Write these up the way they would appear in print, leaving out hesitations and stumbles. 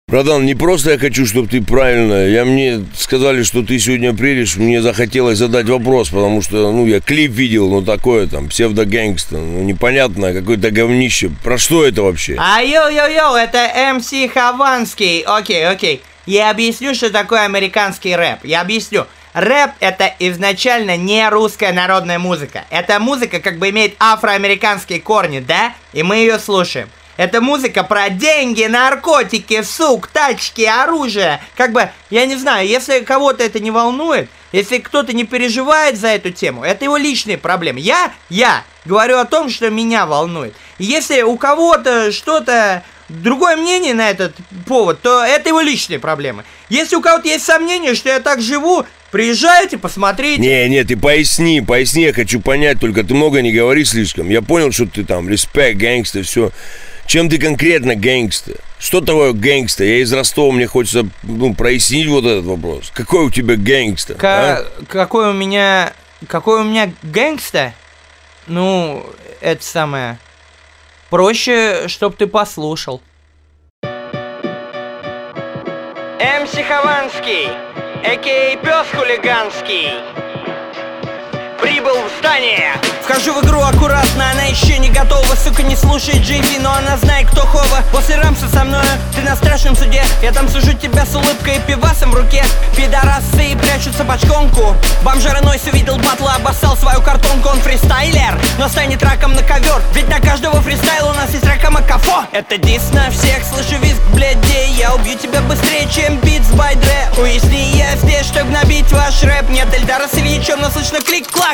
Братан, не просто я хочу, чтобы ты правильно. Мне сказали, что ты сегодня приедешь. Мне захотелось задать вопрос, потому что, я клип видел, такое там, псевдогэнгста. Непонятно, какое-то говнище. Про что это вообще? Йоу, это МС Хованский. Окей. Я объясню, что такое американский рэп. Я объясню. Рэп — это изначально не русская народная музыка. Эта музыка как бы имеет афроамериканские корни, да? И мы ее слушаем. Это музыка про деньги, наркотики, сук, тачки, оружие. Как бы, я не знаю, если кого-то это не волнует, если кто-то не переживает за эту тему, это его личные проблемы. Я говорю о том, что меня волнует. Если у кого-то что-то другое мнение на этот повод, то это его личные проблемы. Если у кого-то есть сомнения, что я так живу, приезжайте, посмотрите. Не, ты поясни, я хочу понять, только ты много не говори слишком. Я понял, что ты там, респект, гэнгста, все. Чем ты конкретно гэнгста? Что такое гэнгста? Я из Ростова, мне хочется прояснить вот этот вопрос. Какой у тебя гэнгста? Какой у меня гэнгста? Это самое... Проще, чтоб ты послушал. МС Хованский, а.к.а. Пёс Хулиганский, прибыл в здание. Вхожу в игру аккуратно, она еще не готова. Сука, не слушает JV, но она знает, кто Хова. После рамса со мною, ты на страшном суде. Я там сужу тебя с улыбкой и пивасом в руке. Пидорасы прячутся бочконку. Бомжара Нойс увидел батла, обоссал свою картонку. Он фристайлер, но станет раком на ковер. Ведь на каждого фристайла у нас есть рака Макафо. Это дис на всех, слышу визг блядей. Я убью тебя быстрее, чем Beats by Dre. Уясни, я здесь, чтобы набить ваш рэп. Нет Эльдара с Ильичем, но слышно клик-клак.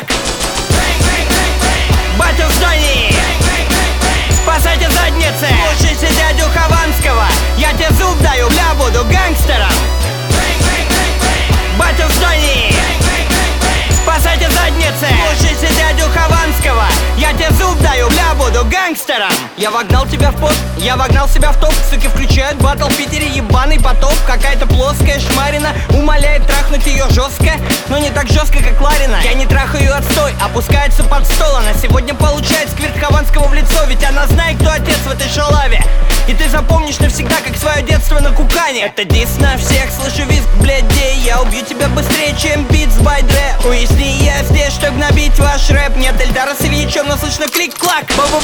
Батя в здании, спасайте задницы. Слушайте дядю Хованского, я тебе зуб даю, бля, буду гангстером. Батя в здании, спасайте задницы. Слушайте дядю Хованского, я тебе зуб даю, бля, буду гангстером. Я вогнал тебя в пот, я вогнал себя в топ. Суки включают баттл в Питере, ебаный потоп. Какая-то плоская шмарина умоляет трахнуть ее жестко, но не так жестко, как Ларина. Я не трахаю ее отстой, опускается под стол. Она сегодня получает сквирт Хованского в лицо. Ведь она знает, кто отец в этой шалаве. И ты запомнишь навсегда, как свое детство на кукане. Это дис на всех, слышу визг блядей. Я убью тебя быстрее, чем Beats by Dre. Уясни, я здесь, чтобы набить ваш рэп. Нет Эльдара с Ильичем, но слышно клик-клак.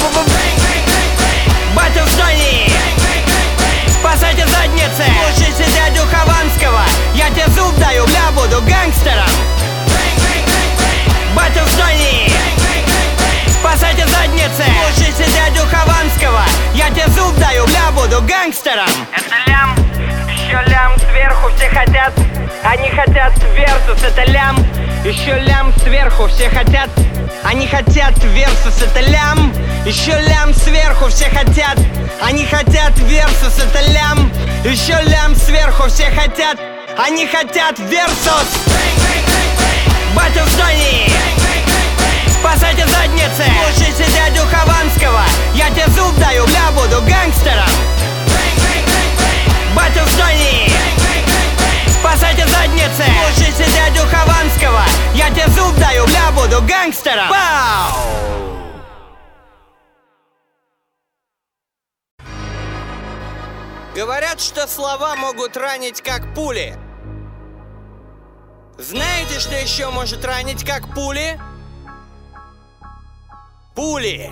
Батя в здании, спасайте задницы. Слушайте дядю Хованского, я тебе зуб даю, бля, буду гангстером. Батя в здании, спасайте задницы. Слушайте дядю Хованского, я тебе зуб даю, бля, буду гангстером. Это лям, еще лям сверху, все хотят. Они хотят версус, это лям. Еще лям сверху, все хотят. Они хотят версус, это лям. Еще лям сверху, все хотят. Они хотят версус, это лям. Еще лям сверху, все хотят. Они хотят версус. Батя в здании, спасайте задницы. Слушайте дядю Хованского, я тебе зуб даю, бля, буду гангстером. Батя в здании, спасайте задницы. Слушайте дядю Хованского, я тебе зуб даю, бля, буду гангстером. Пау! Говорят, что слова могут ранить как пули. Знаете, что еще может ранить как пули? Пули.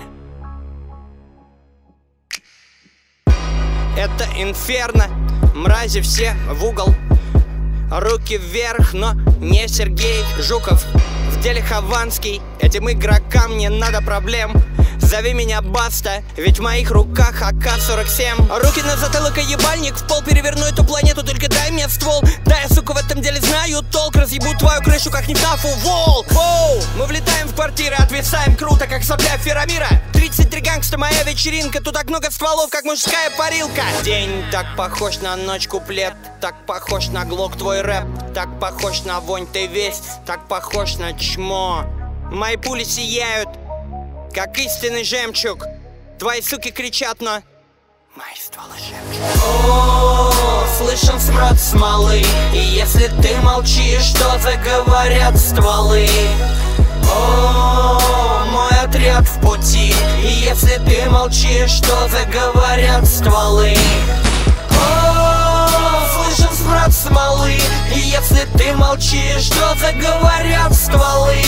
Это инферно, мрази все в угол. Руки вверх, но не Сергей Жуков. В деле Хованский, этим игрокам не надо проблем. Зови меня Баста, ведь в моих руках АК-47. Руки на затылок и ебальник, в пол переверну эту планету, только дай мне ствол. Да, я, сука, в этом деле знаю толк, разъебу твою крышу, как не тафу, вол. Воу, мы влетаем в квартиры, отвисаем круто, как сопля Ферамира. 33 гангста, моя вечеринка, тут так много стволов, как мужская парилка. День так похож на ночь, куплет так похож на глок, твой рэп так похож на вонь, ты весь так похож на чмо. Мои пули сияют, как истинный жемчуг. Твои суки кричат, но мои стволы жемчуг. О, слышен смрад смолы, и если ты молчишь, то заговорят стволы. О, мой отряд в пути, и если ты молчишь, то заговорят стволы. О, молчишь, что заговорят стволы.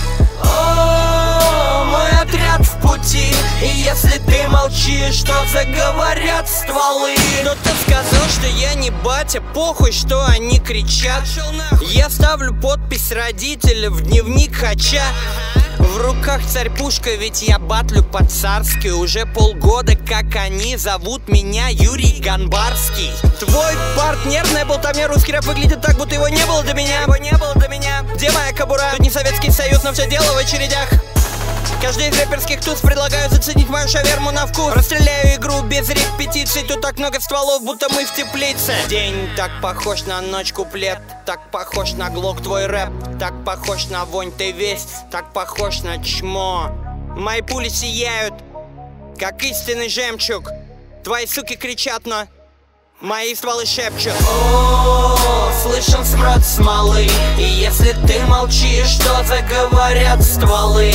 О, мой отряд в пути. И если ты молчишь, что заговорят стволы. Кто-то сказал, что я не батя, похуй, что они кричат. Я ставлю подпись родителя в дневник хача. В руках царь-пушка, ведь я батлю по-царски. Уже полгода, как они зовут меня Юрий Ганбарский. Твой партнер на болтовне, русский рэп выглядит так, будто его не было до меня. Где моя кобура? Тут не Советский Союз, но все дело в очередях. Каждый из рэперских туз предлагаю заценить мою шаверму на вкус. Расстреляю игру без репетиций. Тут так много стволов, будто мы в теплице. День так похож на ночь, куплет так похож на глок твой рэп. Так похож на вонь, ты весь так похож на чмо. Мои пули сияют, как истинный жемчуг. Твои суки кричат, но мои стволы шепчут. О, слышен смрад смолы. И если ты молчишь, что заговорят стволы.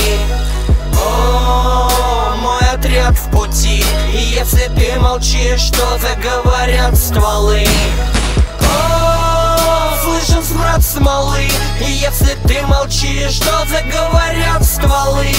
О, мой отряд в пути. И если ты молчишь, что заговорят стволы. О, слышен смрад смолы. И если ты молчишь, что заговорят стволы.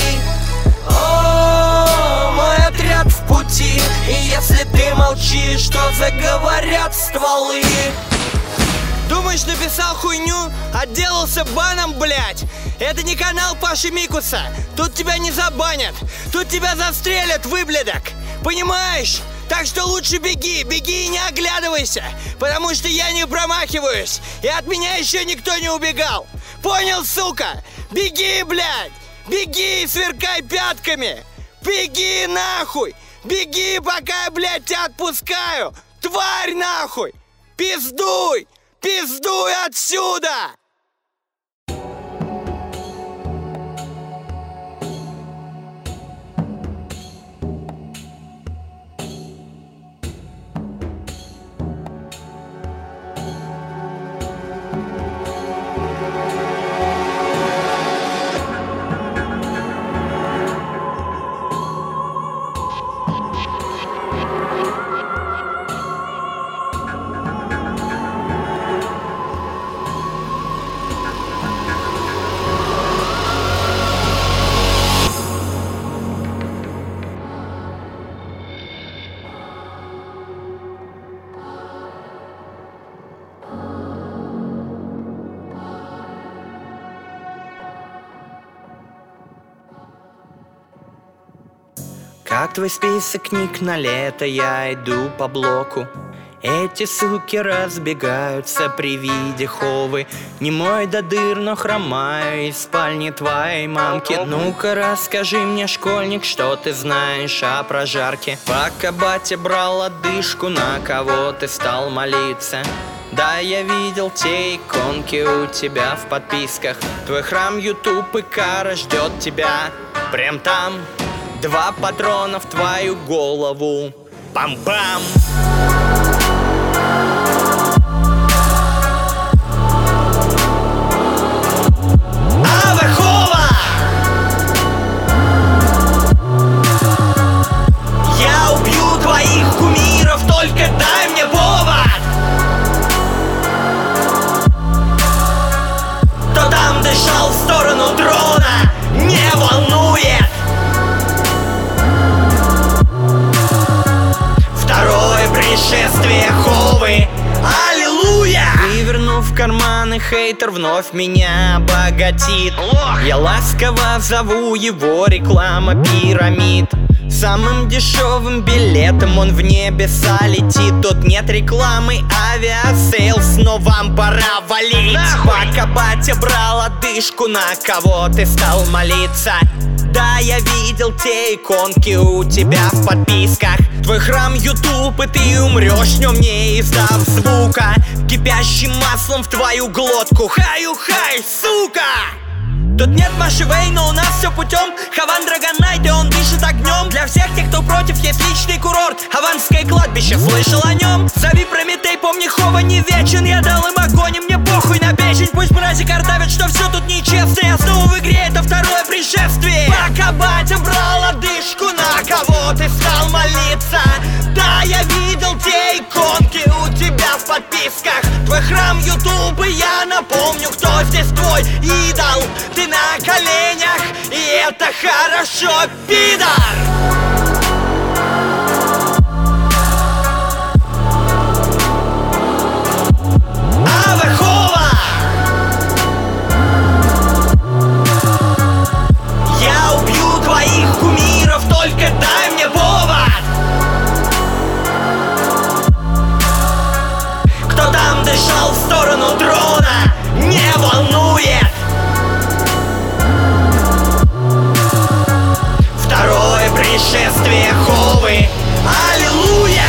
О, мой отряд в пути. И если ты молчишь, что заговорят стволы. Думаешь, написал хуйню? Отделался баном, блять. Это не канал Паши Микуса. Тут тебя не забанят. Тут тебя застрелят, выблядок. Понимаешь? Так что лучше беги, беги и не оглядывайся. Потому что я не промахиваюсь. И от меня еще никто не убегал. Понял, сука? Беги, блядь. Беги и сверкай пятками. Беги нахуй. Беги, пока я, блядь, тебя отпускаю. Тварь нахуй. Пиздуй. Пиздуй отсюда! Как твой список книг на лето, я иду по блоку. Эти суки разбегаются при виде ховы. Не мой до дыр, но хромаю из спальни твоей мамки. Ну-ка расскажи мне, школьник, что ты знаешь о прожарке. Пока батя брал одышку, на кого ты стал молиться? Да, я видел те иконки у тебя в подписках. Твой храм YouTube и кара ждет тебя прям там. 2 патрона в твою голову. Пам-пам! Авахова! Я убью твоих кумиров, только дай мне повод! Кто там дышал в сторону дрона, не волнует! Пришествие Ховы, аллилуйя! Вывернув карманы, хейтер вновь меня обогатит. Я ласково зову его, реклама пирамид. Самым дешевым билетом он в небеса летит. Тут нет рекламы, авиасейлс, но вам пора валить. Пока батя брал одышку, на кого ты стал молиться? Да, я видел те иконки у тебя в подписках. Твой храм YouTube, и ты умрешь в нем, не издав звука. Кипящим маслом в твою глотку. Хаю-хай, сука! Тут нет Маши Вэй, но у нас все путем. Хаван Драгонайт, и он дышит огнем. Для всех тех, кто против, есть личный курорт. Хаванское кладбище, слышал о нем? Зови Прометей, помни, Хова не вечен. Я дал им огонь, и мне похуй на печень. Пусть мрази картавят, что все тут нечестно. Я снова в игре, это второе пришествие. Пока батя брал одышку, на кого ты стал молиться? Да, я видел те иконки у тебя в подписках, твой храм Ютуб, и я напомню, кто здесь твой идол. Ты на коленях, и это хорошо, пидор. Аверхова! Я убью твоих кумиров, только дай мне повод. Кто там дышал в сторону трона, не волнует. Второе пришествие Ховы, аллилуйя!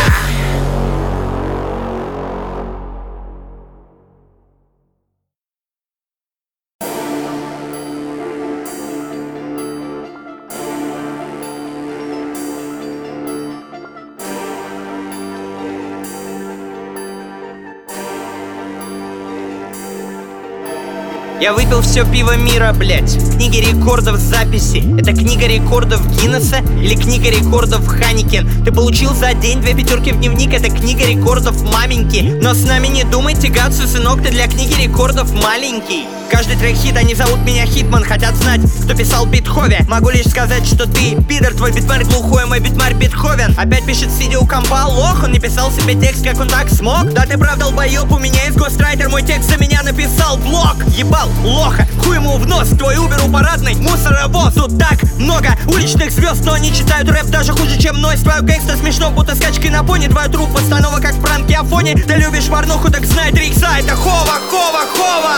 Я выпил все пиво мира, блять. Книга рекордов записи. Это книга рекордов Гиннесса или книга рекордов Ханикен? Ты получил за день 2 пятерки в дневник. Это книга рекордов маменьки. Но с нами не думай тягаться, сынок, ты для книги рекордов маленький. Каждый трек хит, они зовут меня Хитман. Хотят знать, кто писал бит Хове. Могу лишь сказать, что ты пидор. Твой битмарь глухой, мой битмарь Бетховен. Опять пишет сидя у компа, лох. Он не писал себе текст, как он так смог. Да ты правда долбоёб, у меня есть гострайтер. Мой текст за меня написал блог. Ебал лоха, хуй ему в нос. Твой убер у парадной, мусоровоз. Тут так много уличных звезд, но они читают рэп даже хуже, чем нойс. Твою гэнгста смешно, будто скачки на пони. Твою труп постанова, как в пранке Афоне. Ты любишь порнуху, так знай 3 икса. Это Хова, Хова, Хова.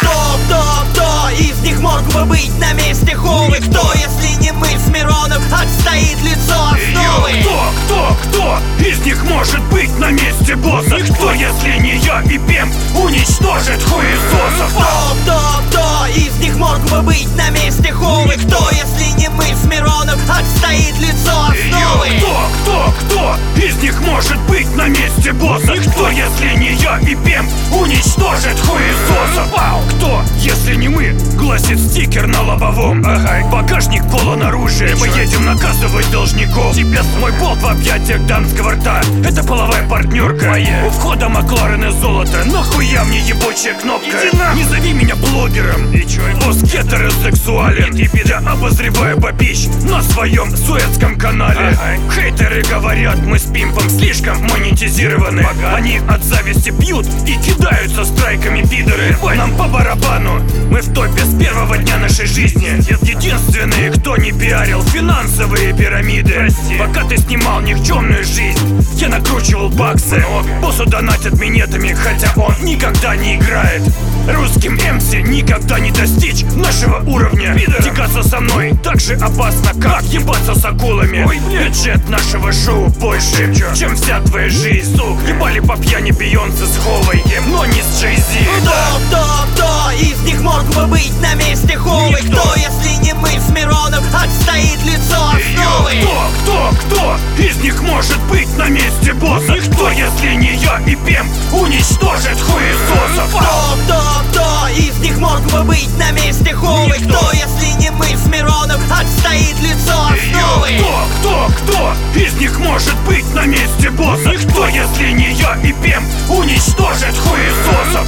Кто из них мог бы быть на месте Ховы? Кто, если не мы с Мироном, отстоит лицо основы? Кто из них может быть на месте босса? Кто, если не я и Пем, уничтожит хуесосов? Кто из них мог бы быть на месте Ховы? Кто, если не мы с Мироном, отстоит лицо основы? Кто из них может быть на месте босса? Кто, если не я и Пем, уничтожит хуесосов? Кто, если не мы, гласит стикер на лобовом. Багажник полон оружия, мы едем наказывать должников. Тебе свой болт в объятиях дамского рта. Это половая партнерка. У входа Макларен и золото. Нахуя мне ебучая кнопка? Не зови меня блогером. Босс гетеросексуален. Я обозреваю бабищ на своем Суэцком канале. Хейтеры говорят, мы с пимпом слишком монетизированы. Они от зависти пьют и кидаются страйками, пидоры. Нам по барабану, мы в топе с первого дня нашей жизни. Единственные, кто не пиарил финансовые пирамиды. Пока ты снимал никчемную жизнь, я накручивал баксы. Боссу донатят минетами, хотя он никогда не играет. Русским МС никогда не достичь нашего уровня. Тягаться со мной так же опасно, как ебаться с акулами. Бюджет нашего шоу больше, чем вся твоя жизнь, сук. Ебали по пьяни Бейонсе с Ховой, но не с Джей-Зи. Кто из них мог бы быть на месте Ховы? Кто, если не мы с Мироном, отстоит лицо основы? Кто из них может быть на месте босса? Кто, если не я и Пем, уничтожит хуесосов? Кто из них мог бы быть на месте Ховы? Кто, если не мы с Мироном, отстоит лицо основы? Кто из них может быть на месте босса? Кто, если не я и Пем, уничтожит хуесосов?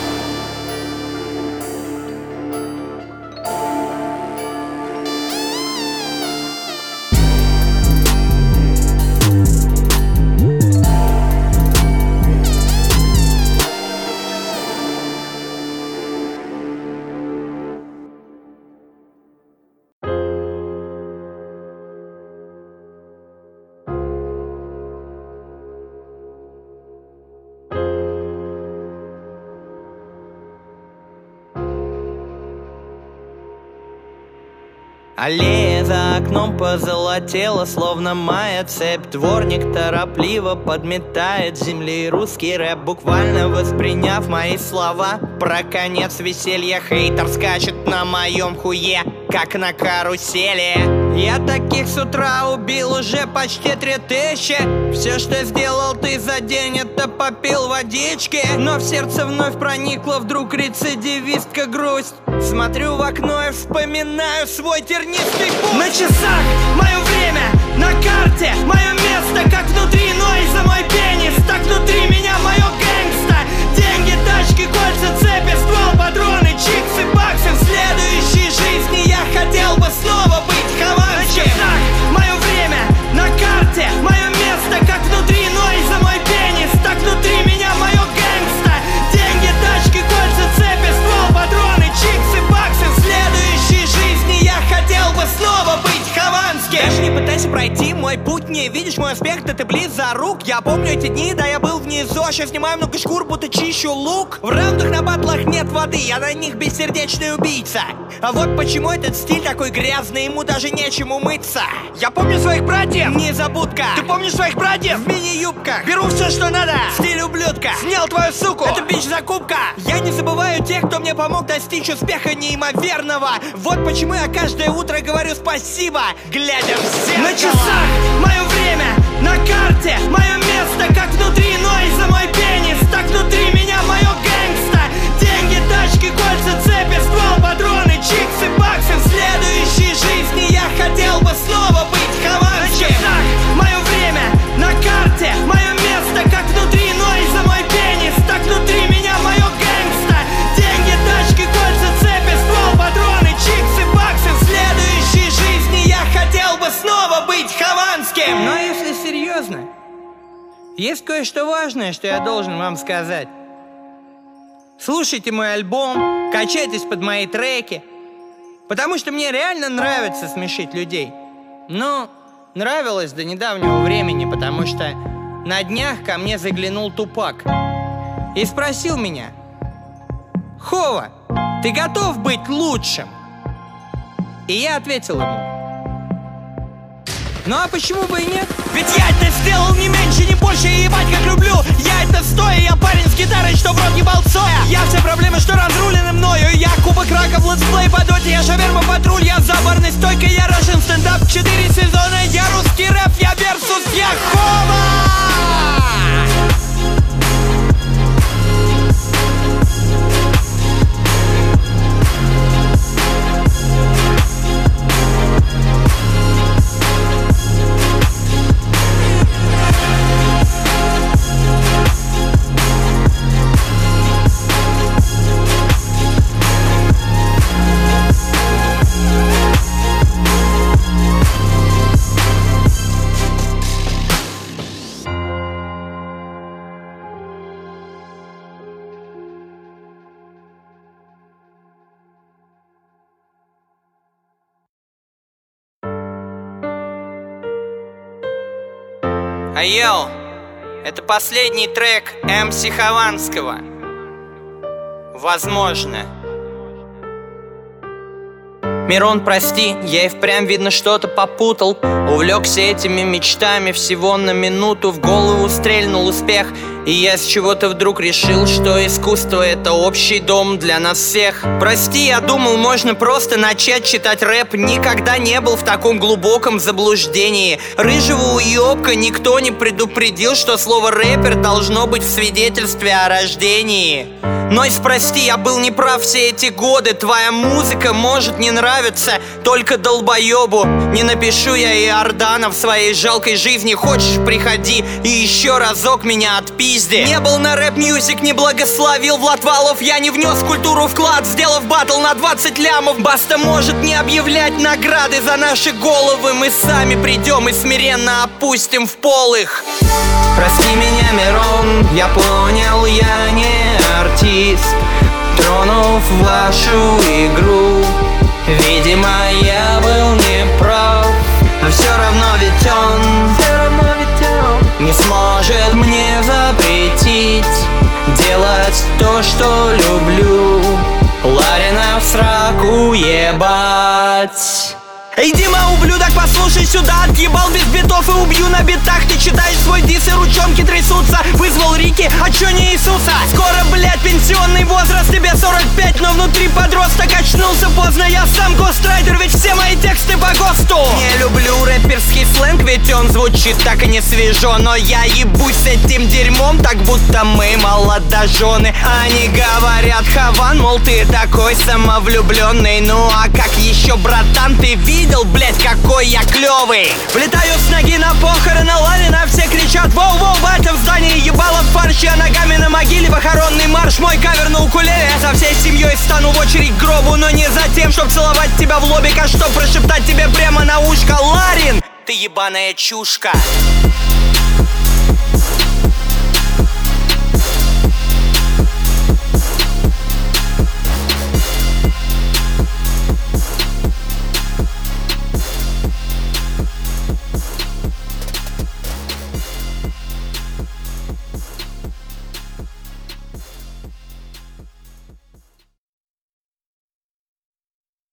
Аллея за окном позолотела, словно моя цепь. Дворник торопливо подметает земли русский рэп, буквально восприняв мои слова. Про конец веселья хейтер скачет на моем хуе, как на карусели. Я таких с утра убил уже почти 3000. Все, что сделал ты за день, это попил водички. Но в сердце вновь проникла вдруг рецидивистка грусть. Смотрю в окно и вспоминаю свой тернистый путь. На часах мое время, на карте мое место. Как внутри, но и за мой пенис. Так внутри меня мое гэнгста. Деньги, тачки, кольца, цепи, ствол, патроны, чиксы, баксы. В следующей жизни я хотел бы снова быть хованским. На часах мое время, на карте мое место. Как внутри, но и за мой пенис. Так внутри меня мое гэнгста. Деньги, тачки, кольца, цепи, ствол, патроны, чиксы, баксы. В следующей жизни я хотел бы снова быть хованским. Даже не пытайся пройти мой путь, не видишь мой аспект, да ты близо рук. Я помню эти дни, да я был внизу. Сейчас снимаю много шкур, будто чищу лук. В раундах на батлах нет воды, я на них бессердечный убийца. А вот почему этот стиль такой грязный, ему даже нечем умыться. Я помню своих братьев, незабудка. Ты помнишь своих братьев? В мини-юбках. Беру все, что надо, стиль ублюдка. Снял твою суку, это бич-закупка. Я не забываю тех, кто мне помог достичь успеха неимоверного. Вот почему я каждое утро говорю спасибо, глядя в зеркало. На часах мое время, на карте мое место. Как внутри, но и за мой пенис. Так внутри меня мое гэнгста. Деньги, тачки, кольца, цепи, ствол, патроны, чиксы, баксы. В следующей жизни я хотел бы снова быть хованским. На часах мое время, на карте мое место. Как внутри, но и за мой пенис. Так внутри меня мое гэнгста. Деньги, тачки, кольца, цепи, ствол, патроны, чиксы, баксы. В следующей жизни я хотел бы снова быть хованским. Но если серьезно, есть кое-что важное, что я должен вам сказать. Слушайте мой альбом, качайтесь под мои треки, потому что мне реально нравится смешить людей. Ну, нравилось до недавнего времени, потому что на днях ко мне заглянул Тупак и спросил меня: «Хова, ты готов быть лучшим?» И я ответил ему: ну а почему бы и нет? Ведь я это сделал не меньше, не больше, и ебать как люблю. Я это стоя, я парень с гитарой, что в рот не болцоя. Я все проблемы, что разрулены мною. Я кубок раков, летсплей по доте. Я шаверма патруль, я за барной стойкой. Я Russian стендап, 4 сезона. Я русский рэп, я версус, я Хова. Йоу, это последний трек МС Хованского. Возможно. Мирон, прости, я и впрямь, видно, что-то попутал. Увлекся этими мечтами всего на минуту. В голову стрельнул успех, и я с чего-то вдруг решил, что искусство — это общий дом для нас всех. Прости, я думал, можно просто начать читать рэп. Никогда не был в таком глубоком заблуждении. Рыжего уёбка никто не предупредил, что слово рэпер должно быть в свидетельстве о рождении. Нойз, прости, я был неправ все эти годы. Твоя музыка может не нравиться только долбоёбу. Не напишу я и Ордана в своей жалкой жизни. Хочешь, приходи и еще разок меня отпизди. Не был на рэп-мьюзик, не благословил Влад Валов. Я не внес в культуру вклад, сделав баттл на 20 лямов. Баста может не объявлять награды за наши головы. Мы сами придем и смиренно опустим в пол их. Прости меня, Мирон, я понял, я не артист, тронув вашу игру. Видимо, я был неправ, но все равно ведь он не сможет мне запретить делать то, что люблю. Ларина в сраку ебать. Эй, Дима, ублюдок, послушай сюда. Отъебал без битов и убью на битах. Ты читаешь свой дис и ручонки трясутся. Вызвал Рики, а чё не Иисуса? Скоро, блядь, пенсионный возраст. Тебе 45, но внутри подросток очнулся поздно. Я сам гострайдер, ведь все мои тексты по ГОСТу. Не люблю рэперский сленг, ведь он звучит так и не свежо. Но я ебусь с этим дерьмом, так будто мы молодожены. Они говорят, Хаван, мол, ты такой самовлюбленный. Ну а как еще, братан, ты видел, блять, какой я клевый? Влетаю с ноги на похороны Ланина, все кричат: воу-воу, батя в здании, ебало в фарше, а ногами на могиле похоронный марш. Мой кавер на укулеле, я со всей семьей стану в очередь к гробу. Но не за тем, чтоб целовать тебя в лобик, а чтоб прошептать тебе прямо на ушко: Ларин, ты ебаная чушка.